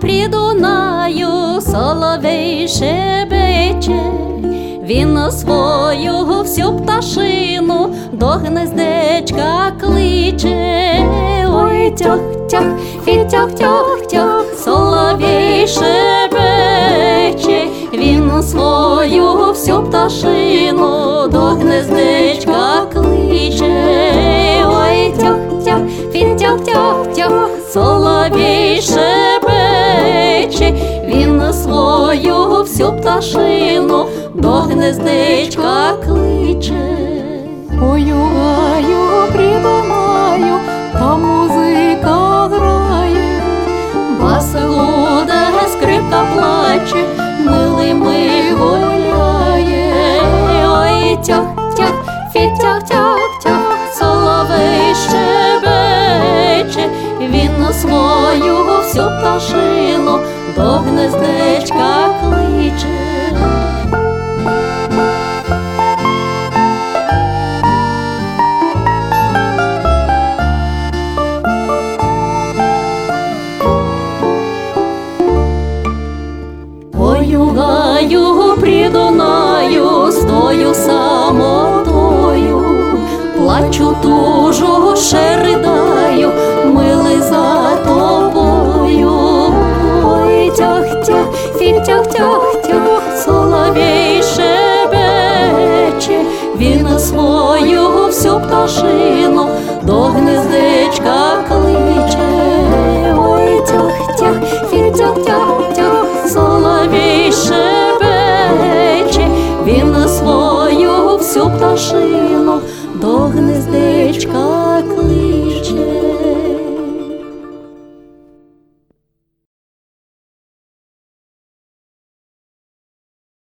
при Дунаю соловей шебече, він на свою всю пташину до гнездечка кличе. Ой, тьох-тьох, фі-тьох-тьох-тьох, соловей шебече, він на свою всю пташину до гнездечка кличе. Ой, тьох-тьох, фі-тьох-тьох-тьох, соловей шебече, він на свою всю пташину до гнездечка кличе. Ой-ой, при Дунаю, там музика грає, Бас гуде, скрипка плаче, милими гуляє. Ой, тьох-тьох, фі-тьох-тьох-тьох, соловей щебече, він на свою всю пташину до гнездечка кличе. Ой-гаю, при Дунаю, стою самотою, плачу, тужу, ще ридаю, милий, за тобою. Ой, тьох-тьох, фі-тьох-тьох-тьох, соловей шебече, він на свою всю пташину до гнездечка кличе. Ой, тьох-тьох, фі-тьох-тьох-тьох, соловей шебече, він на свою всю пташину